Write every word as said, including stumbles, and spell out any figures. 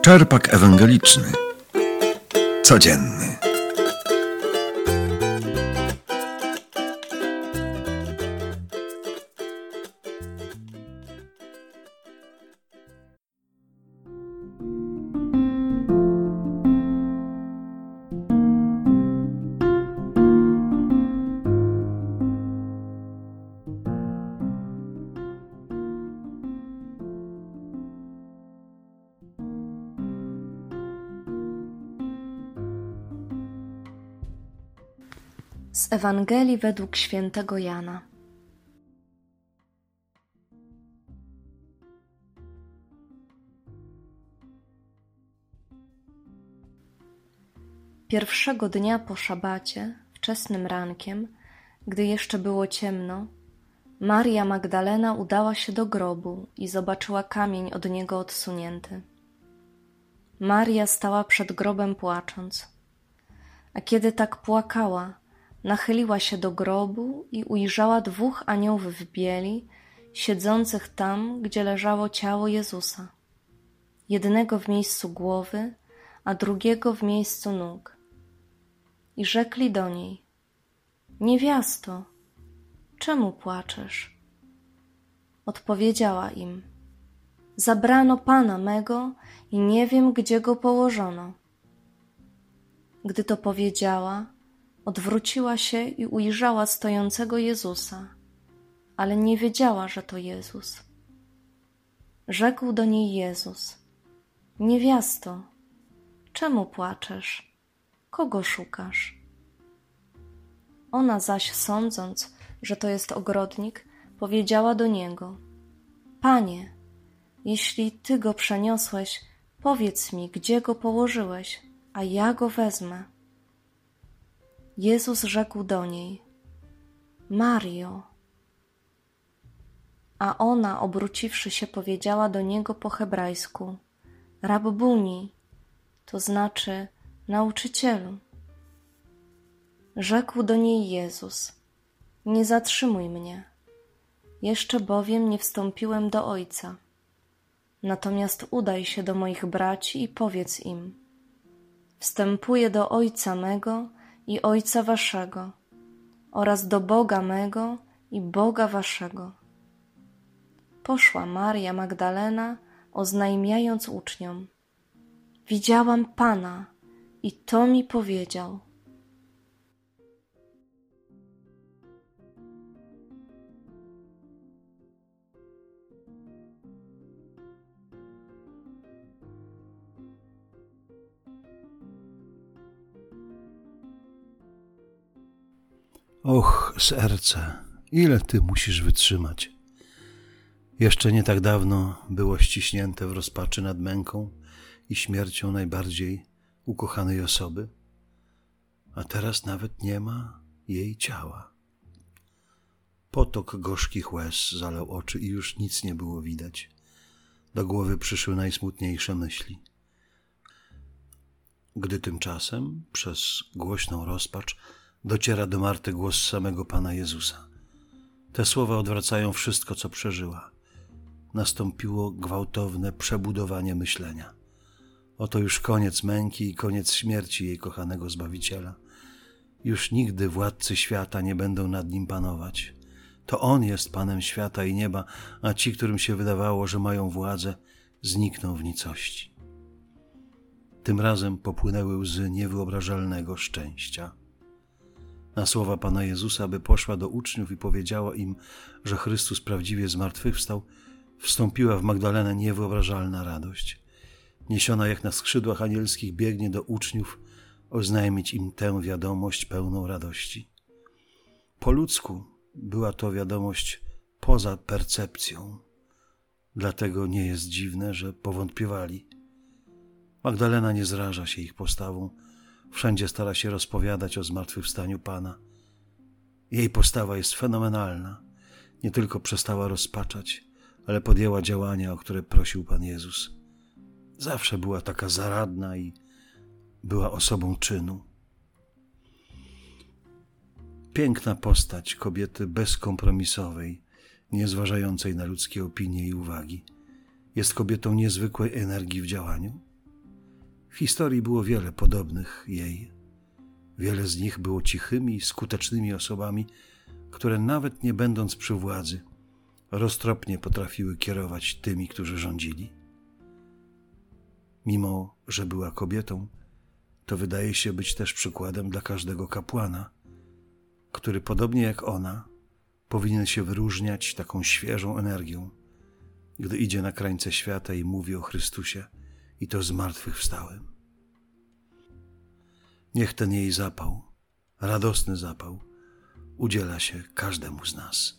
Wyczerpak ewangeliczny. Codzienny. Z Ewangelii według świętego Jana. Pierwszego dnia po szabacie, wczesnym rankiem, gdy jeszcze było ciemno, Maria Magdalena udała się do grobu i zobaczyła kamień od niego odsunięty. Maria stała przed grobem płacząc, a kiedy tak płakała, nachyliła się do grobu i ujrzała dwóch aniołów w bieli, siedzących tam, gdzie leżało ciało Jezusa, jednego w miejscu głowy, a drugiego w miejscu nóg. I rzekli do niej: Niewiasto, czemu płaczesz? Odpowiedziała im: Zabrano Pana mego i nie wiem, gdzie go położono. Gdy to powiedziała, odwróciła się i ujrzała stojącego Jezusa, ale nie wiedziała, że to Jezus. Rzekł do niej Jezus: Niewiasto, czemu płaczesz? Kogo szukasz? Ona zaś, sądząc, że to jest ogrodnik, powiedziała do niego: Panie, jeśli Ty go przeniosłeś, powiedz mi, gdzie go położyłeś, a ja go wezmę. Jezus rzekł do niej: Mario. A ona, obróciwszy się, powiedziała do niego po hebrajsku: Rabbuni, to znaczy nauczycielu. Rzekł do niej Jezus: Nie zatrzymuj mnie, jeszcze bowiem nie wstąpiłem do Ojca. Natomiast udaj się do moich braci i powiedz im: Wstępuję do Ojca mego i Ojca waszego, oraz do Boga mego i Boga waszego. Poszła Maria Magdalena, oznajmiając uczniom: Widziałam Pana i to mi powiedział. Och, serce, ile ty musisz wytrzymać? Jeszcze nie tak dawno było ściśnięte w rozpaczy nad męką i śmiercią najbardziej ukochanej osoby, a teraz nawet nie ma jej ciała. Potok gorzkich łez zalał oczy i już nic nie było widać. Do głowy przyszły najsmutniejsze myśli. Gdy tymczasem przez głośną rozpacz dociera do Marty głos samego Pana Jezusa. Te słowa odwracają wszystko, co przeżyła. Nastąpiło gwałtowne przebudowanie myślenia. Oto już koniec męki i koniec śmierci jej kochanego Zbawiciela. Już nigdy władcy świata nie będą nad nim panować. To On jest Panem świata i nieba, a ci, którym się wydawało, że mają władzę, znikną w nicości. Tym razem popłynęły łzy niewyobrażalnego szczęścia. Na słowa Pana Jezusa, by poszła do uczniów i powiedziała im, że Chrystus prawdziwie zmartwychwstał, wstąpiła w Magdalenę niewyobrażalna radość. Niesiona jak na skrzydłach anielskich biegnie do uczniów, oznajmić im tę wiadomość pełną radości. Po ludzku była to wiadomość poza percepcją. Dlatego nie jest dziwne, że powątpiewali. Magdalena nie zraża się ich postawą, wszędzie stara się rozpowiadać o zmartwychwstaniu Pana. Jej postawa jest fenomenalna. Nie tylko przestała rozpaczać, ale podjęła działania, o które prosił Pan Jezus. Zawsze była taka zaradna i była osobą czynu. Piękna postać kobiety bezkompromisowej, nie zważającej na ludzkie opinie i uwagi. Jest kobietą niezwykłej energii w działaniu. W historii było wiele podobnych jej. Wiele z nich było cichymi, skutecznymi osobami, które nawet nie będąc przy władzy, roztropnie potrafiły kierować tymi, którzy rządzili. Mimo że była kobietą, to wydaje się być też przykładem dla każdego kapłana, który podobnie jak ona powinien się wyróżniać taką świeżą energią, gdy idzie na krańce świata i mówi o Chrystusie i to zmartwychwstałym. Niech ten jej zapał, radosny zapał, udziela się każdemu z nas.